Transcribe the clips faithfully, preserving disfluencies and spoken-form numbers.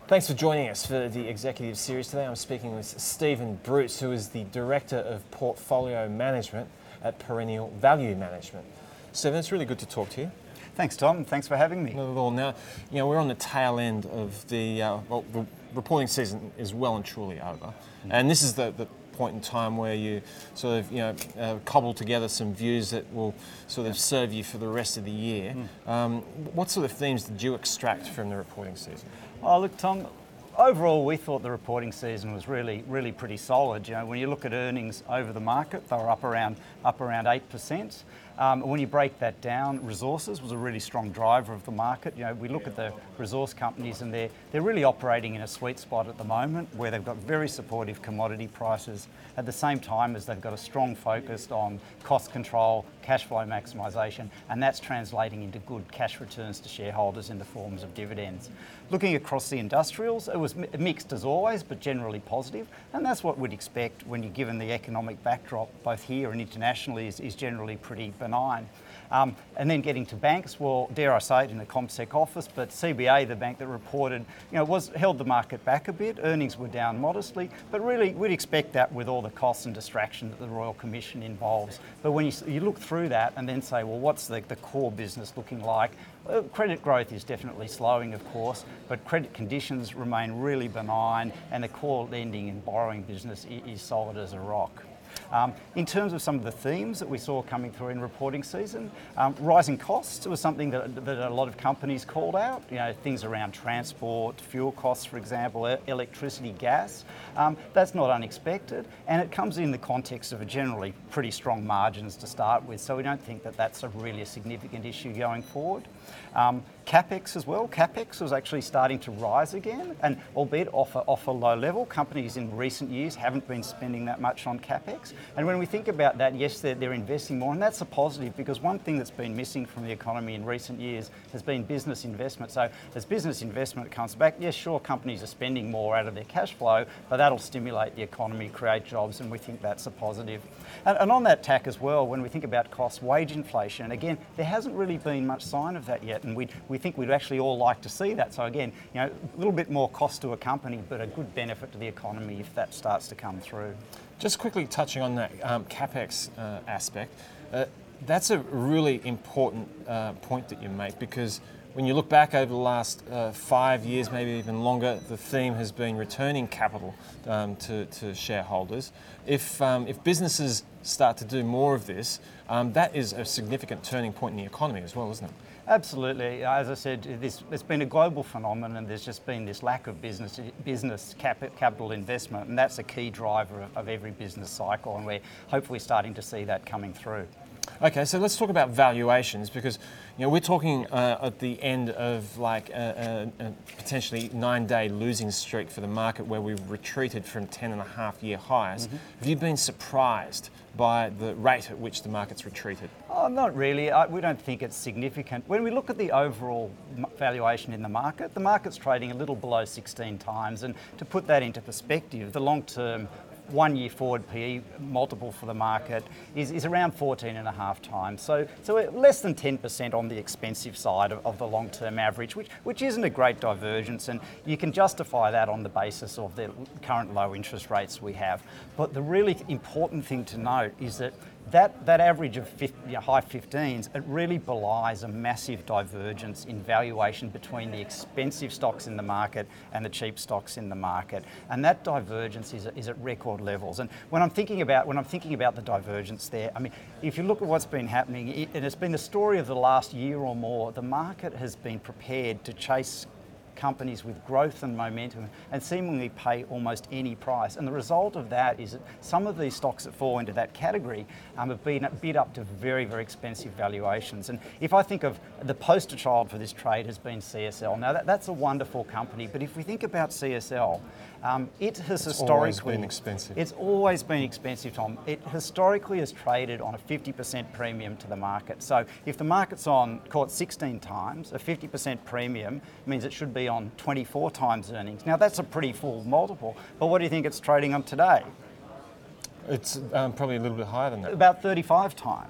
Thanks for joining us for the executive series today. I'm speaking with Stephen Bruce, who is the Director of Portfolio Management at Perennial Value Management. Stephen, it's really good to talk to you. Thanks, Tom. Thanks for having me. Not at all. Now, you know, we're on the tail end of the, uh, well, the reporting season is well and truly over. Mm-hmm. And this is the, the point in time where you sort of, you know, uh, cobble together some views that will sort of serve you for the rest of the year. Mm. Um, what sort of themes did you extract from the reporting season? Oh, look, Tom, overall we thought the reporting season was really, really pretty solid. You know, when you look at earnings over the market, they were up around up around eight percent. Um, when you break that down, resources was a really strong driver of the market. You know, we look at the resource companies and they're, they're really operating in a sweet spot at the moment where they've got very supportive commodity prices at the same time as they've got a strong focus on cost control, cash flow maximisation, and that's translating into good cash returns to shareholders in the forms of dividends. Looking across the industrials, it was mixed as always, but generally positive, and that's what we'd expect when you're given the economic backdrop, both here and internationally, is, is generally pretty benign. Um, and then getting to banks, well, dare I say it in the CommSec office, but C B A, the bank that reported, you know, was held the market back a bit. Earnings were down modestly, but really we'd expect that with all the costs and distraction that the Royal Commission involves. But when you, you look through that and then say, well, what's the, the core business looking like? Uh, credit growth is definitely slowing, of course, but credit conditions remain really benign and the core lending and borrowing business is, is solid as a rock. Um, in terms of some of the themes that we saw coming through in reporting season, um, rising costs was something that, that a lot of companies called out. You know, things around transport, fuel costs, for example, e- electricity, gas. Um, that's not unexpected, and it comes in the context of a generally pretty strong margins to start with. So we don't think that that's a really a significant issue going forward. Um, CapEx as well. CapEx was actually starting to rise again, and albeit off a, off a low level. Companies in recent years haven't been spending that much on CapEx. And when we think about that, yes, they're, they're investing more, and that's a positive because one thing that's been missing from the economy in recent years has been business investment. So as business investment comes back, yes, sure, companies are spending more out of their cash flow, but that'll stimulate the economy, create jobs, and we think that's a positive. And, and on that tack as well, when we think about cost, wage inflation, again, there hasn't really been much sign of that yet, and we we think we'd actually all like to see that. So again, you know, a little bit more cost to a company, but a good benefit to the economy if that starts to come through. Just quickly touching on that um, CapEx uh, aspect, uh, that's a really important uh, point that you make because when you look back over the last uh, five years, maybe even longer, the theme has been returning capital um, to, to shareholders. If um, if businesses start to do more of this, um, that is a significant turning point in the economy as well, isn't it? Absolutely. As I said, this, it's been a global phenomenon and there's just been this lack of business business cap, capital investment, and that's a key driver of, of every business cycle, and we're hopefully starting to see that coming through. Okay, so let's talk about valuations because you know we're talking uh, at the end of like a, a, a potentially nine-day losing streak for the market where we've retreated from ten and a half year highs. Mm-hmm. Have you been surprised by the rate at which the market's retreated? Oh, not really. I, we don't think it's significant. When we look at the overall valuation in the market, the market's trading a little below sixteen times, and to put that into perspective, the long-term one-year forward P E multiple for the market is, is around fourteen and a half times. So, so we're less than ten percent on the expensive side of, of the long-term average, which, which isn't a great divergence, and you can justify that on the basis of the current low interest rates we have. But the really important thing to note is that That, that average of fifty, you know, high fifteens, it really belies a massive divergence in valuation between the expensive stocks in the market and the cheap stocks in the market, and that divergence is, is at record levels. And when I'm thinking about when I'm thinking about the divergence there, I mean, if you look at what's been happening, it, and it's been the story of the last year or more, the market has been prepared to chase companies with growth and momentum and seemingly pay almost any price. And the result of that is that some of these stocks that fall into that category um, have been bid up to very, very expensive valuations. And if I think of the poster child for this trade has been C S L. Now that, that's a wonderful company, but if we think about C S L, um, it has it's historically always been expensive. It's always been expensive, Tom. It historically has traded on a fifty percent premium to the market. So if the market's on, call it sixteen times, a fifty percent premium means it should be on twenty-four times earnings. Now that's a pretty full multiple, but what do you think it's trading on today? It's um, probably a little bit higher than that. About thirty-five times.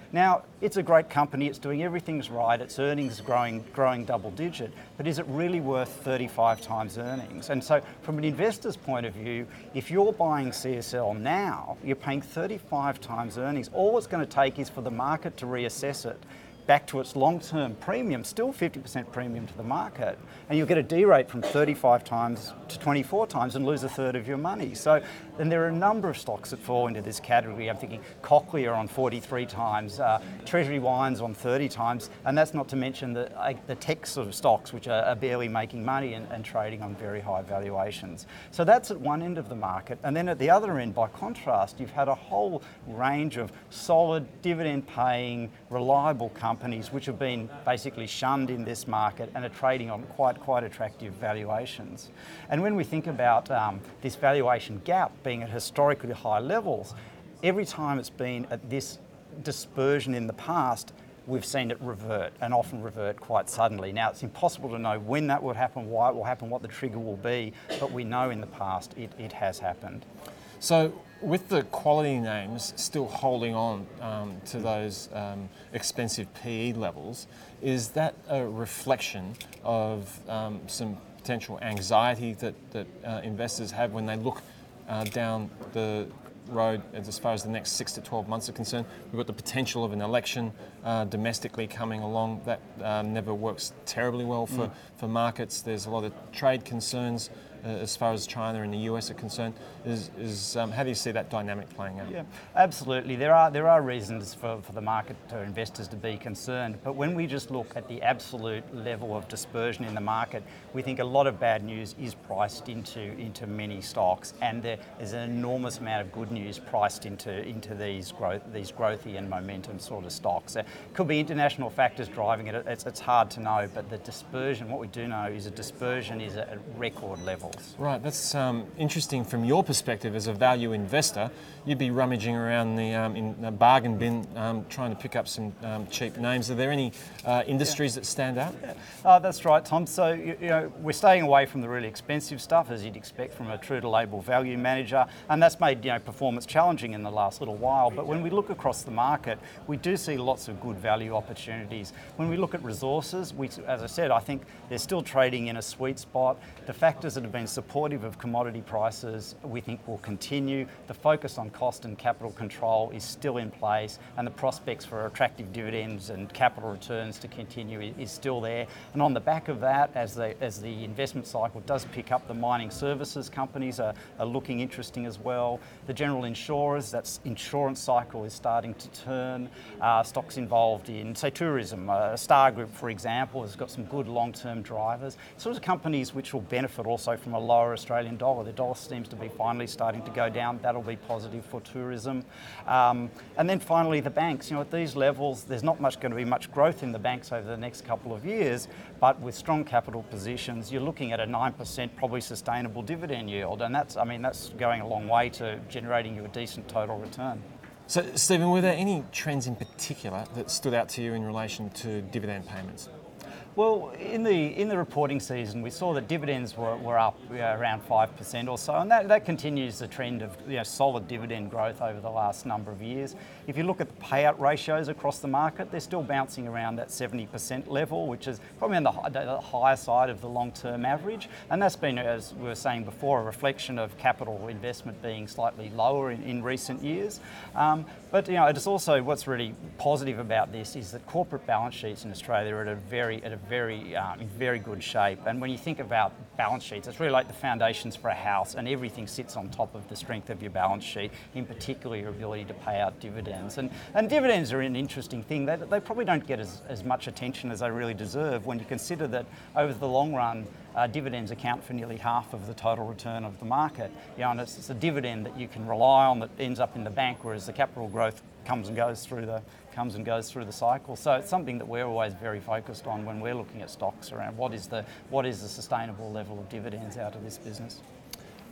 Now, it's a great company, it's doing everything's right, its earnings growing, growing double digit, but is it really worth thirty-five times earnings? And so from an investor's point of view, if you're buying C S L now, you're paying thirty-five times earnings. All it's going to take is for the market to reassess it back to its long-term premium, still fifty percent premium to the market, and you'll get a D-rate from thirty-five times to twenty-four times and lose a third of your money. So then there are a number of stocks that fall into this category. I'm thinking Cochlear on forty-three times, uh, Treasury Wines on thirty times, and that's not to mention the, uh, the tech sort of stocks which are, are barely making money and, and trading on very high valuations. So that's at one end of the market, and then at the other end, by contrast, you've had a whole range of solid, dividend-paying, reliable companies companies which have been basically shunned in this market and are trading on quite quite attractive valuations. And when we think about um, this valuation gap being at historically high levels, every time it's been at this dispersion in the past, we've seen it revert, and often revert quite suddenly. Now, it's impossible to know when that would happen, why it will happen, what the trigger will be, but we know in the past it, it has happened. So with the quality names still holding on um, to those um, expensive P E levels, is that a reflection of um, some potential anxiety that, that uh, investors have when they look uh, down the road as far as the next six to twelve months are concerned? We've got the potential of an election uh, domestically coming along. That um, never works terribly well for, mm. for markets. There's a lot of trade concerns uh, as far as China and the U S are concerned. Is, is um, how do you see that dynamic playing out? Yeah, absolutely. There are there are reasons for, for the market, for investors to be concerned. But when we just look at the absolute level of dispersion in the market, we think a lot of bad news is priced into into many stocks, and there is an enormous amount of good news priced into into these growth these growthy and momentum sort of stocks. It could be international factors driving it. It's, it's hard to know, but the dispersion, what we do know is a dispersion is at record levels. Right, that's um, interesting from your perspective as a value investor. You'd be rummaging around the um, in the bargain bin um, trying to pick up some um, cheap names. Are there any uh, industries yeah. that stand out? Yeah. Uh, that's right, Tom. So you, you know, we're staying away from the really expensive stuff, as you'd expect from a true to label value manager, and that's made you know performance challenging in the last little while. But when we look across the market, we do see lots of good value opportunities. When we look at resources, we, as I said, I think they're still trading in a sweet spot. The factors that have been supportive of commodity prices, we think will continue. The focus on cost and capital control is still in place, and the prospects for attractive dividends and capital returns to continue is still there. And on the back of that, as the as the investment cycle does pick up, the mining services companies are, are looking interesting as well. The general insurers, that insurance cycle is starting to turn. Uh, stocks involved in, say, tourism. Uh, Star Group, for example, has got some good long-term drivers. Sort of companies which will benefit also from a lower Australian dollar. The dollar seems to be finally starting to go down. That'll be positive for tourism. Um, and then finally, the banks. You know, at these levels, there's not much going to be much growth in the banks over the next couple of years, but with strong capital positions, you're looking at a nine percent probably sustainable dividend yield, and that's, I mean, that's going a long way to generating you a decent total return. So, Stephen, were there any trends in particular that stood out to you in relation to dividend payments? Well, in the in the reporting season, we saw that dividends were, were up you know, around five percent or so, and that, that continues the trend of you know, solid dividend growth over the last number of years. If you look at the payout ratios across the market, they're still bouncing around that seventy percent level, which is probably on the, high, the higher side of the long-term average, and that's been, as we were saying before, a reflection of capital investment being slightly lower in, in recent years. Um, but you know, it's also, what's really positive about this is that corporate balance sheets in Australia are at a very at a very um, in very good shape. And when you think about balance sheets, it's really like the foundations for a house, and everything sits on top of the strength of your balance sheet, in particular your ability to pay out dividends. And and dividends are an interesting thing. They, they probably don't get as, as much attention as they really deserve when you consider that over the long run, Uh, dividends account for nearly half of the total return of the market. You know, and it's, it's a dividend that you can rely on that ends up in the bank, whereas the capital growth comes and goes through the comes and goes through the cycle. So it's something that we're always very focused on when we're looking at stocks around what is the what is the sustainable level of dividends out of this business.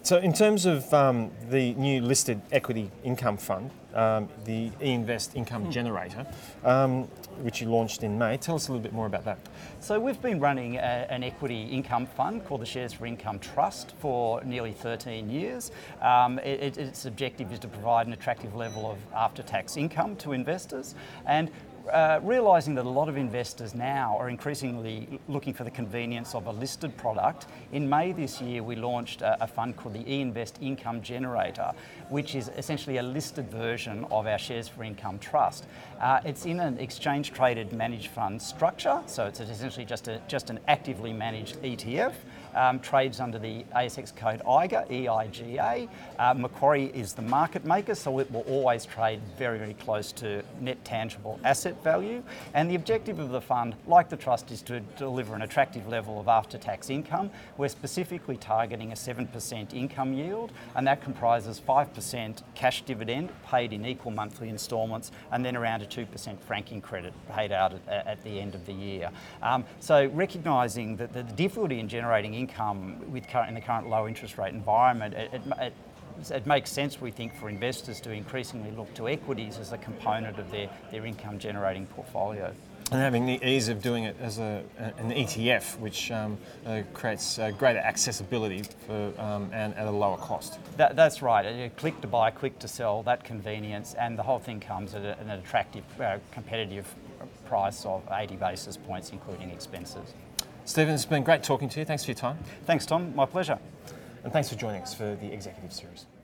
So in terms of um, the new listed equity income fund, um, the eInvest Income Generator, um, which you launched in May, tell us a little bit more about that. So we've been running a, an equity income fund called the Shares for Income Trust for nearly thirteen years. Um, it, its objective is to provide an attractive level of after-tax income to investors, and Uh, realising that a lot of investors now are increasingly looking for the convenience of a listed product, in May this year we launched a, a fund called the eInvest Income Generator, which is essentially a listed version of our Shares for Income Trust. Uh, it's in an exchange-traded managed fund structure, so it's essentially just, a, just an actively managed E T F. Um, trades under the A S X code I G A, E I G A. Uh, Macquarie is the market maker, so it will always trade very, very close to net tangible asset value. And the objective of the fund, like the trust, is to deliver an attractive level of after-tax income. We're specifically targeting a seven percent income yield, and that comprises five percent cash dividend paid in equal monthly instalments, and then around a two percent franking credit paid out at, at the end of the year. Um, so recognising that the difficulty in generating income with current, in the current low interest rate environment, it, it, it, it makes sense, we think, for investors to increasingly look to equities as a component of their, their income generating portfolio. And having the ease of doing it as a, an E T F, which um, uh, creates uh, greater accessibility for, um, and at a lower cost. That, that's right. A click to buy, click to sell, that convenience, and the whole thing comes at a, an attractive, uh, competitive price of eighty basis points, including expenses. Stephen, it's been great talking to you. Thanks for your time. Thanks, Tom. My pleasure. And thanks for joining us for the Executive Series.